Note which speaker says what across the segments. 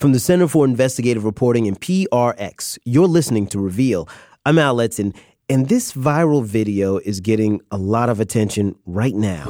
Speaker 1: From the Center for Investigative Reporting and PRX, you're listening to Reveal. I'm Al Letson, and this viral video is getting a lot of attention right now.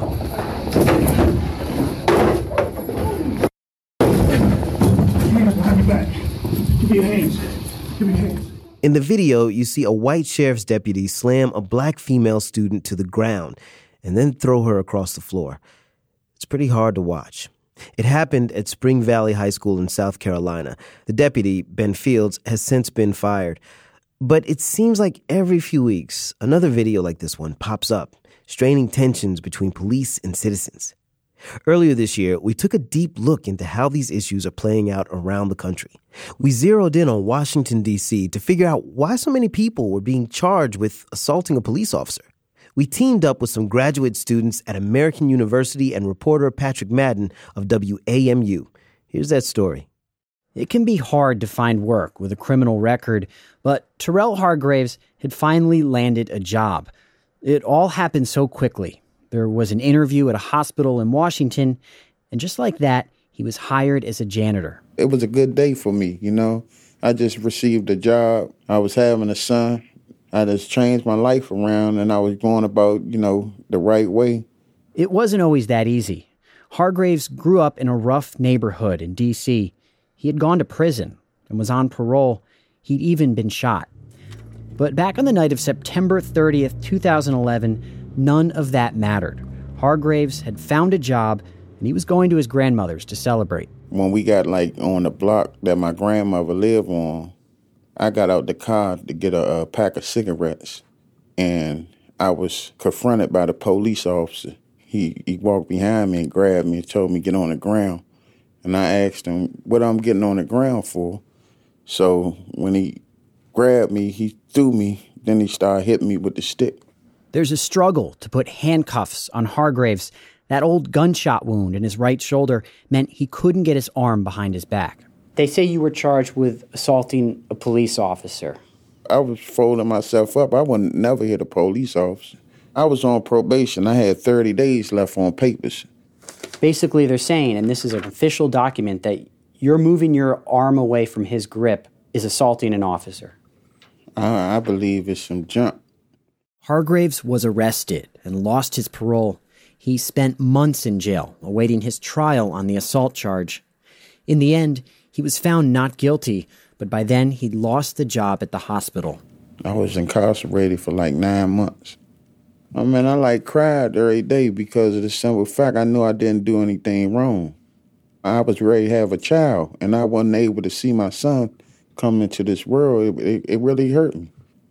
Speaker 2: Give me your hands. Give me your hands.
Speaker 1: In the video, you see a white sheriff's deputy slam a black female student to the ground and then throw her across the floor. It's pretty hard to watch. It happened at Spring Valley High School in South Carolina. The deputy, Ben Fields, has since been fired. But it seems like every few weeks, another video like this one pops up, straining tensions between police and citizens. Earlier this year, we took a deep look into how these issues are playing out around the country. We zeroed in on Washington, D.C. to figure out why so many people were being charged with assaulting a police officer. We teamed up with some graduate students at American University and reporter Patrick Madden of WAMU. Here's that story.
Speaker 3: It can be hard to find work with a criminal record, but Terrell Hargraves had finally landed a job. It all happened so quickly. There was an interview at a hospital in Washington, and just like that, he was hired as a janitor.
Speaker 4: It was a good day for me, you know. I just received a job. I was having a son. I just changed my life around, and I was going about, the right way.
Speaker 3: It wasn't always that easy. Hargraves grew up in a rough neighborhood in D.C. He had gone to prison and was on parole. He'd even been shot. But back on the night of September 30th, 2011, none of that mattered. Hargraves had found a job, and he was going to his grandmother's to celebrate.
Speaker 4: When we got, on the block that my grandmother lived on, I got out the car to get a pack of cigarettes, and I was confronted by the police officer. He walked behind me and grabbed me and told me, get on the ground. And I asked him what I'm getting on the ground for. So when he grabbed me, he threw me, then he started hitting me with the stick.
Speaker 3: There's a struggle to put handcuffs on Hargraves. That old gunshot wound in his right shoulder meant he couldn't get his arm behind his back. They say you were charged with assaulting a police officer.
Speaker 4: I was folding myself up. I would never hit a police officer. I was on probation. I had 30 days left on papers.
Speaker 3: Basically, they're saying, and this is an official document, that you're moving your arm away from his grip is assaulting an officer.
Speaker 4: I believe it's some junk.
Speaker 3: Hargraves was arrested and lost his parole. He spent months in jail, awaiting his trial on the assault charge. In the end, he was found not guilty, but by then he'd lost the job at the hospital.
Speaker 4: I was incarcerated for 9 months. I cried every day because of the simple fact I knew I didn't do anything wrong. I was ready to have a child, and I wasn't able to see my son come into this world. It really hurt me.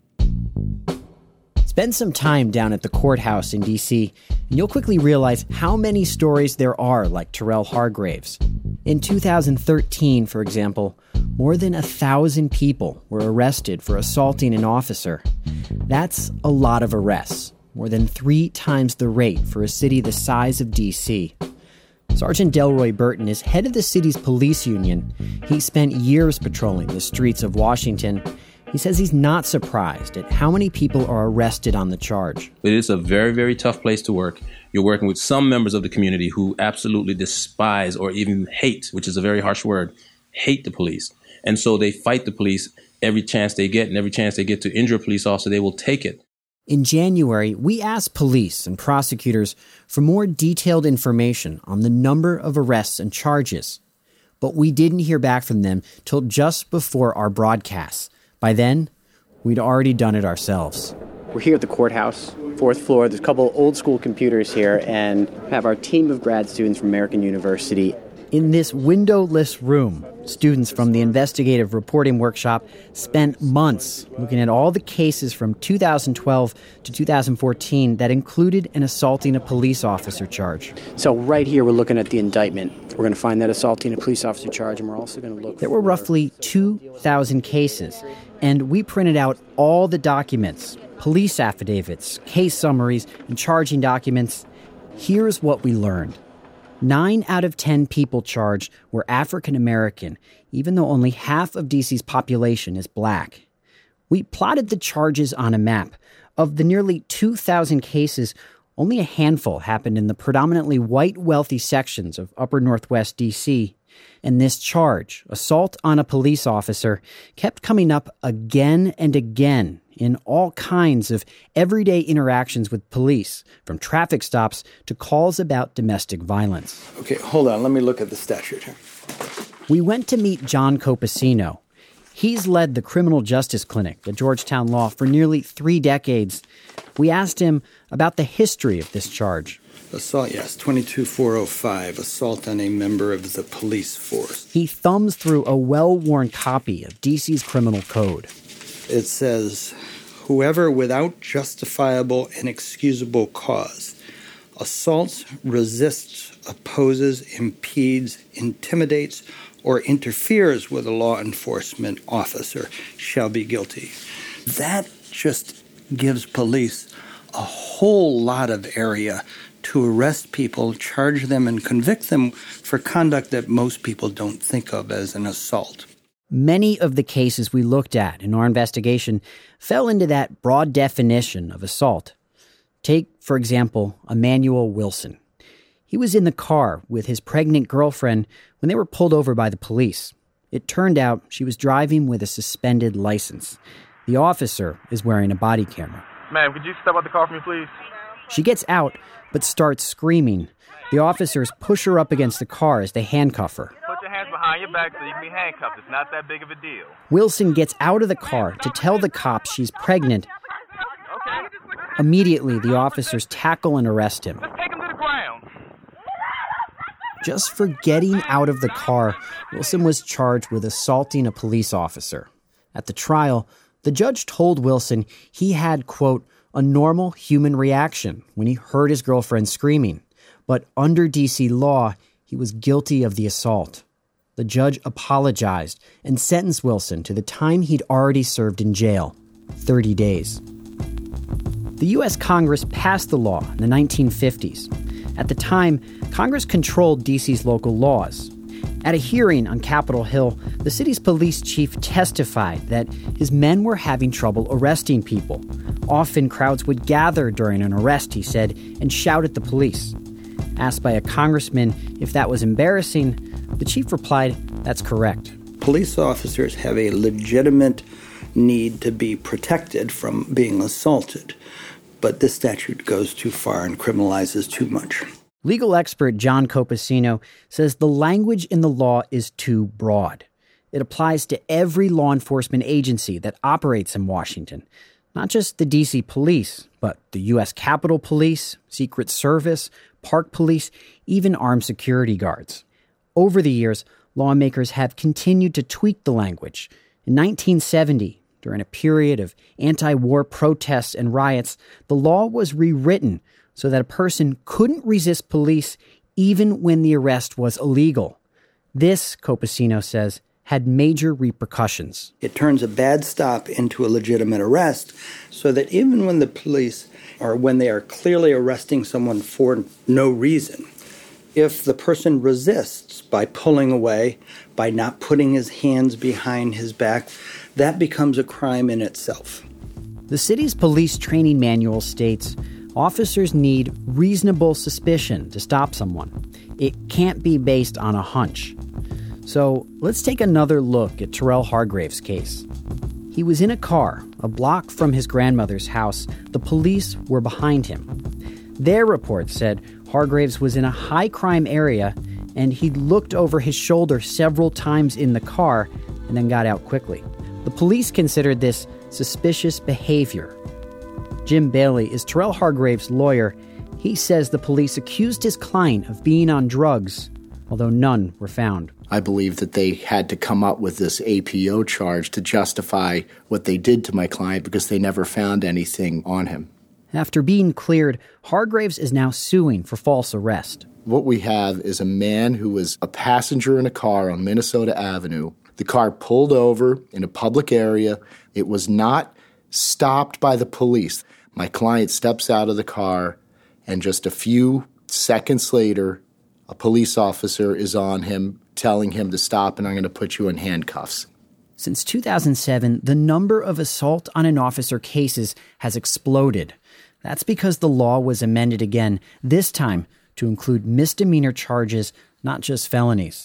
Speaker 3: Spend some time down at the courthouse in D.C., and you'll quickly realize how many stories there are like Terrell Hargraves. In 2013, for example, more than 1,000 people were arrested for assaulting an officer. That's a lot of arrests, more than 3 times the rate for a city the size of D.C. Sergeant Delroy Burton is head of the city's police union. He spent years patrolling the streets of Washington. He says he's not surprised at how many people are arrested on the charge.
Speaker 5: It is a very, very tough place to work. You're working with some members of the community who absolutely despise or even hate, which is a very harsh word, hate the police. And so they fight the police every chance they get, and every chance they get to injure a police officer, they will take it.
Speaker 3: In January, we asked police and prosecutors for more detailed information on the number of arrests and charges. But we didn't hear back from them till just before our broadcast. By then, we'd already done it ourselves. We're here at the courthouse, 4th floor. There's a couple old school computers here, and have our team of grad students from American University. In this windowless room, students from the investigative reporting workshop spent months looking at all the cases from 2012 to 2014 that included an assaulting a police officer charge. So right here, we're looking at the indictment. We're going to find that assaulting a police officer charge, and we're also going to look There were roughly 2,000 cases, and we printed out all the documents, police affidavits, case summaries, and charging documents. Here's what we learned. 9 out of 10 people charged were African American, even though only half of D.C.'s population is black. We plotted the charges on a map. Of the nearly 2,000 cases, only a handful happened in the predominantly white, wealthy sections of upper northwest D.C. And this charge, assault on a police officer, kept coming up again and again in all kinds of everyday interactions with police, from traffic stops to calls about domestic violence.
Speaker 6: Okay, hold on. Let me look at the statute here.
Speaker 3: We went to meet John Copacino. He's led the criminal justice clinic at Georgetown Law for nearly 3 decades. We asked him about the history of this charge.
Speaker 6: Assault, yes, 22405, assault on a member of the police force.
Speaker 3: He thumbs through a well-worn copy of D.C.'s criminal code.
Speaker 6: It says, whoever without justifiable and excusable cause assaults, resists, opposes, impedes, intimidates, or interferes with a law enforcement officer shall be guilty. That just gives police a whole lot of area to arrest people, charge them, and convict them for conduct that most people don't think of as an assault.
Speaker 3: Many of the cases we looked at in our investigation fell into that broad definition of assault. Take, for example, Emmanuel Wilson. He was in the car with his pregnant girlfriend when they were pulled over by the police. It turned out she was driving with a suspended license. The officer is wearing a body camera.
Speaker 7: Ma'am, could you step out the car for me, please?
Speaker 3: She gets out, but starts screaming. The officers push her up against the car as they handcuff her.
Speaker 7: Put your hands behind your back so you can be handcuffed. It's not that big of a deal.
Speaker 3: Wilson gets out of the car to tell the cops she's pregnant.
Speaker 7: Okay.
Speaker 3: Immediately, the officers tackle and arrest him.
Speaker 7: Let's take him to the ground.
Speaker 3: Just for getting out of the car, Wilson was charged with assaulting a police officer. At the trial, the judge told Wilson he had, quote, a normal human reaction when he heard his girlfriend screaming. But under D.C. law, he was guilty of the assault. The judge apologized and sentenced Wilson to the time he'd already served in jail, 30 days. The U.S. Congress passed the law in the 1950s. At the time, Congress controlled D.C.'s local laws. At a hearing on Capitol Hill, the city's police chief testified that his men were having trouble arresting people. Often crowds would gather during an arrest, he said, and shout at the police. Asked by a congressman if that was embarrassing, the chief replied, that's correct.
Speaker 6: Police officers have a legitimate need to be protected from being assaulted, but this statute goes too far and criminalizes too much.
Speaker 3: Legal expert John Copacino says the language in the law is too broad. It applies to every law enforcement agency that operates in Washington, not just the D.C. police, but the U.S. Capitol Police, Secret Service, Park Police, even armed security guards. Over the years, lawmakers have continued to tweak the language. In 1970, during a period of anti-war protests and riots, the law was rewritten so that a person couldn't resist police even when the arrest was illegal. This, Copacino says, had major repercussions.
Speaker 6: It turns a bad stop into a legitimate arrest so that even when the police or when they are clearly arresting someone for no reason, if the person resists by pulling away, by not putting his hands behind his back, that becomes a crime in itself.
Speaker 3: The city's police training manual states officers need reasonable suspicion to stop someone. It can't be based on a hunch. So let's take another look at Terrell Hargrave's case. He was in a car, a block from his grandmother's house. The police were behind him. Their report said Hargraves was in a high-crime area, and he'd looked over his shoulder several times in the car and then got out quickly. The police considered this suspicious behavior. Jim Bailey is Terrell Hargrave's lawyer. He says the police accused his client of being on drugs, although none were found.
Speaker 8: I believe that they had to come up with this APO charge to justify what they did to my client because they never found anything on him.
Speaker 3: After being cleared, Hargraves is now suing for false arrest.
Speaker 8: What we have is a man who was a passenger in a car on Minnesota Avenue. The car pulled over in a public area. It was not stopped by the police. My client steps out of the car, and just a few seconds later, a police officer is on him, telling him to stop, and I'm going to put you in handcuffs.
Speaker 3: Since 2007, the number of assault on an officer cases has exploded. That's because the law was amended again, this time to include misdemeanor charges, not just felonies.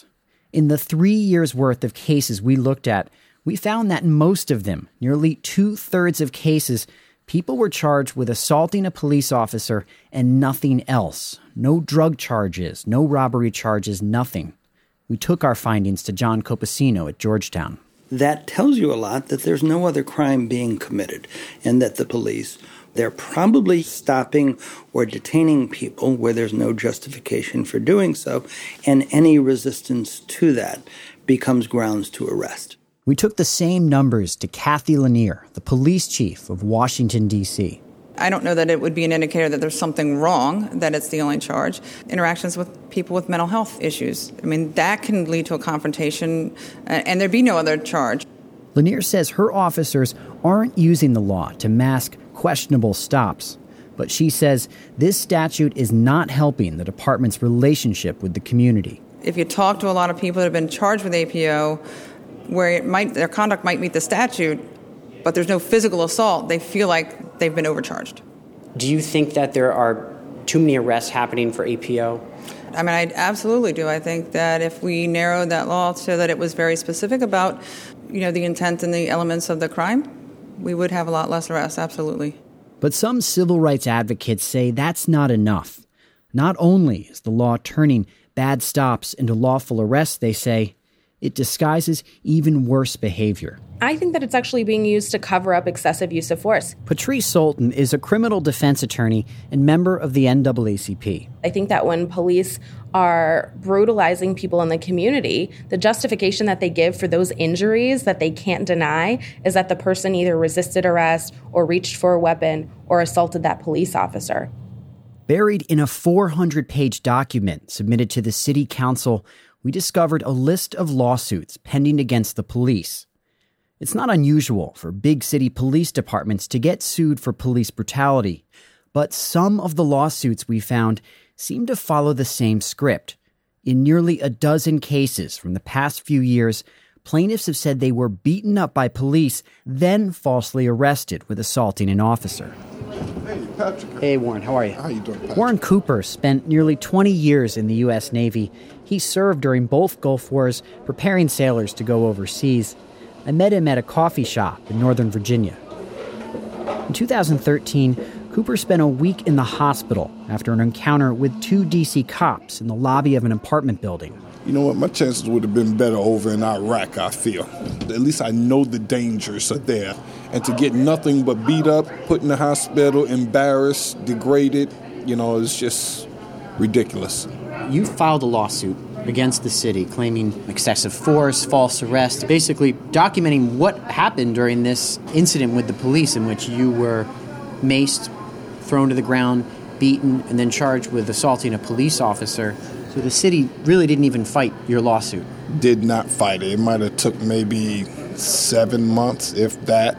Speaker 3: In the 3 years' worth of cases we looked at, we found that in most of them, nearly 2/3 of cases, people were charged with assaulting a police officer and nothing else. No drug charges, no robbery charges, nothing. We took our findings to John Copacino at Georgetown.
Speaker 6: That tells you a lot that there's no other crime being committed, and that the police, they're probably stopping or detaining people where there's no justification for doing so, and any resistance to that becomes grounds to arrest.
Speaker 3: We took the same numbers to Kathy Lanier, the police chief of Washington, D.C.
Speaker 9: I don't know that it would be an indicator that there's something wrong, that it's the only charge. Interactions with people with mental health issues. I mean, that can lead to a confrontation, and there'd be no other charge.
Speaker 3: Lanier says her officers aren't using the law to mask questionable stops. But she says this statute is not helping the department's relationship with the community.
Speaker 9: If you talk to a lot of people that have been charged with APO, where their conduct might meet the statute, but there's no physical assault, they feel like they've been overcharged.
Speaker 3: Do you think that there are too many arrests happening for APO?
Speaker 9: I mean, I absolutely do. I think that if we narrowed that law so that it was very specific about, the intent and the elements of the crime, we would have a lot less arrests, absolutely.
Speaker 3: But some civil rights advocates say that's not enough. Not only is the law turning bad stops into lawful arrests, they say, it disguises even worse behavior.
Speaker 10: I think that it's actually being used to cover up excessive use of force.
Speaker 3: Patrice Sultan is a criminal defense attorney and member of the NAACP.
Speaker 10: I think that when police are brutalizing people in the community, the justification that they give for those injuries that they can't deny is that the person either resisted arrest or reached for a weapon or assaulted that police officer.
Speaker 3: Buried in a 400-page document submitted to the city council, we discovered a list of lawsuits pending against the police. It's not unusual for big city police departments to get sued for police brutality, but some of the lawsuits we found seem to follow the same script. In nearly a dozen cases from the past few years, plaintiffs have said they were beaten up by police, then falsely arrested with assaulting an officer.
Speaker 11: Hey, Patrick.
Speaker 3: Hey, Warren, how are you?
Speaker 11: How you doing, Patrick?
Speaker 3: Warren Cooper spent nearly 20 years in the U.S. Navy. He served during both Gulf Wars, preparing sailors to go overseas. I met him at a coffee shop in Northern Virginia. In 2013, Cooper spent a week in the hospital after an encounter with 2 D.C. cops in the lobby of an apartment building.
Speaker 11: You know what? My chances would have been better over in Iraq, I feel. At least I know the dangers are there. And to get nothing but beat up, put in the hospital, embarrassed, degraded, it's just ridiculous.
Speaker 3: You filed a lawsuit against the city claiming excessive force, false arrest, basically documenting what happened during this incident with the police in which you were maced, thrown to the ground, beaten, and then charged with assaulting a police officer. So the city really didn't even fight your lawsuit.
Speaker 11: Did not fight it. It might have took maybe 7 months, if that,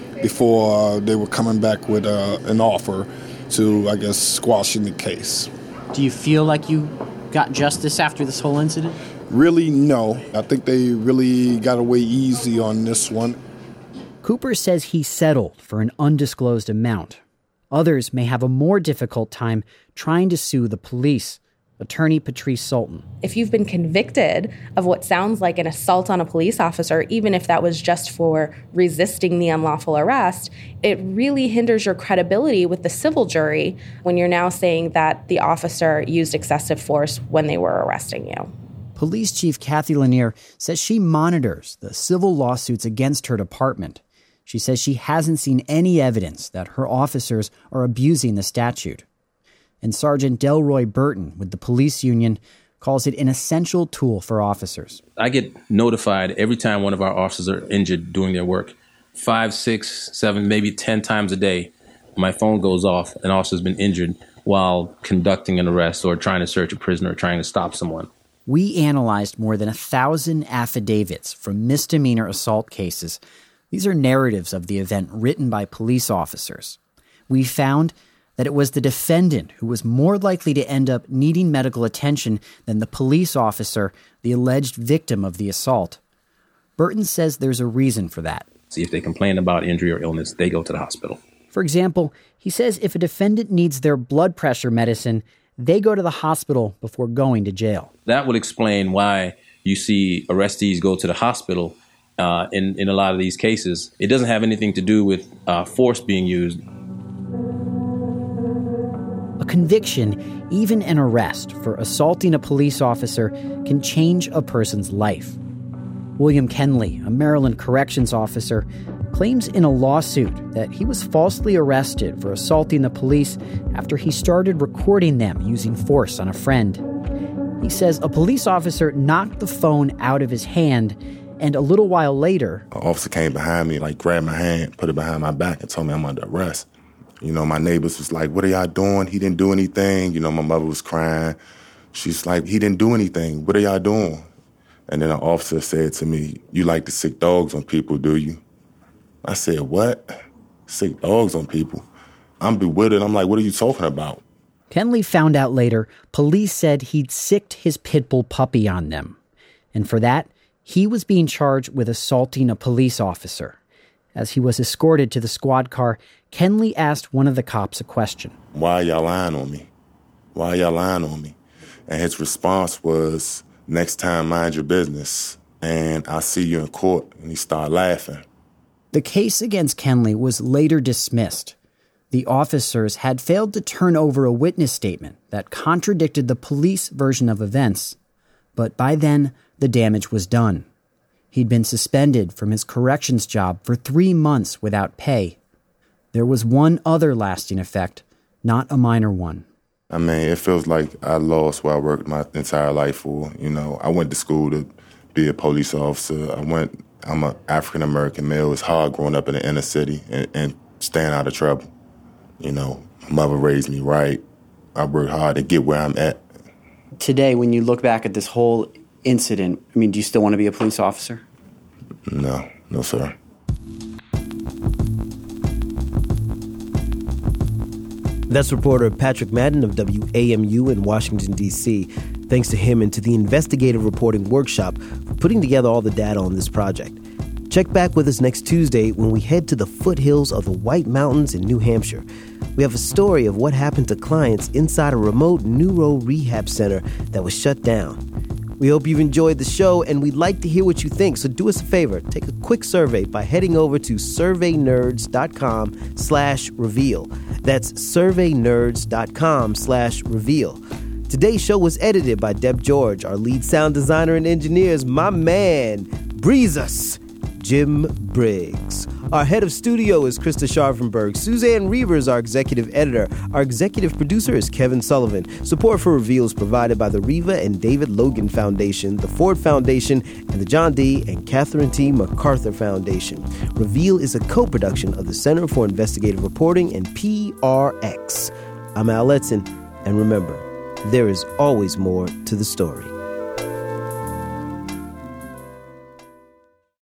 Speaker 11: before they were coming back with an offer to, I guess, squashing the case.
Speaker 3: Do you feel like you got justice after this whole incident?
Speaker 11: Really, no. I think they really got away easy on this one.
Speaker 3: Cooper says he settled for an undisclosed amount. Others may have a more difficult time trying to sue the police. Attorney Patrice Sultan.
Speaker 10: If you've been convicted of what sounds like an assault on a police officer, even if that was just for resisting the unlawful arrest, it really hinders your credibility with the civil jury when you're now saying that the officer used excessive force when they were arresting you.
Speaker 3: Police Chief Kathy Lanier says she monitors the civil lawsuits against her department. She says she hasn't seen any evidence that her officers are abusing the statute. And Sergeant Delroy Burton with the police union calls it an essential tool for officers.
Speaker 5: I get notified every time one of our officers are injured doing their work. 5, 6, 7, maybe 10 times a day, my phone goes off. An officer's been injured while conducting an arrest or trying to search a prisoner or trying to stop someone.
Speaker 3: We analyzed more than 1,000 affidavits from misdemeanor assault cases. These are narratives of the event written by police officers. We found that it was the defendant who was more likely to end up needing medical attention than the police officer, the alleged victim of the assault. Burton says there's a reason for that.
Speaker 5: See, if they complain about injury or illness, they go to the hospital.
Speaker 3: For example, he says if a defendant needs their blood pressure medicine, they go to the hospital before going to jail.
Speaker 5: That would explain why you see arrestees go to the hospital in a lot of these cases. It doesn't have anything to do with force being used.
Speaker 3: A conviction, even an arrest for assaulting a police officer, can change a person's life. William Kenley, a Maryland corrections officer, claims in a lawsuit that he was falsely arrested for assaulting the police after he started recording them using force on a friend. He says a police officer knocked the phone out of his hand, and a little while later,
Speaker 12: an officer came behind me, grabbed my hand, put it behind my back, and told me I'm under arrest. My neighbors was like, "What are y'all doing? He didn't do anything." My mother was crying. She's like, "He didn't do anything. What are y'all doing?" And then an officer said to me, "You like to sick dogs on people, do you?" I said, "What? Sick dogs on people?" I'm bewildered. I'm like, "What are you talking about?"
Speaker 3: Kenley found out later police said he'd sicked his pit bull puppy on them. And for that, he was being charged with assaulting a police officer. As he was escorted to the squad car, Kenley asked one of the cops a question.
Speaker 12: "Why are y'all lying on me? Why are y'all lying on me?" And his response was, "Next time, mind your business, and I'll see you in court." And he started laughing.
Speaker 3: The case against Kenley was later dismissed. The officers had failed to turn over a witness statement that contradicted the police version of events. But by then, the damage was done. He'd been suspended from his corrections job for 3 months without pay. There was one other lasting effect, not a minor one.
Speaker 12: It feels like I lost what I worked my entire life for. I went to school to be a police officer. I'm an African-American male. It's hard growing up in the inner city and staying out of trouble. My mother raised me right. I worked hard to get where I'm at.
Speaker 13: Today, when you look back at this whole incident, do you still want to be a police officer?
Speaker 12: No, sir.
Speaker 1: That's reporter Patrick Madden of WAMU in Washington, D.C. Thanks to him and to the Investigative Reporting Workshop for putting together all the data on this project. Check back with us next Tuesday when we head to the foothills of the White Mountains in New Hampshire. We have a story of what happened to clients inside a remote neuro rehab center that was shut down. We hope you've enjoyed the show, and we'd like to hear what you think. So do us a favor. Take a quick survey by heading over to surveynerds.com/reveal. That's surveynerds.com/reveal. Today's show was edited by Deb George. Our lead sound designer and engineer is my man, Breezes, Jim Briggs. Our head of studio is Krista Scharfenberg. Suzanne Reaver is our executive editor. Our executive producer is Kevin Sullivan. Support for Reveal is provided by the Reva and David Logan Foundation, the Ford Foundation, and the John D. and Catherine T. MacArthur Foundation. Reveal is a co-production of the Center for Investigative Reporting and PRX. I'm Al Letson, and remember, there is always more to the story.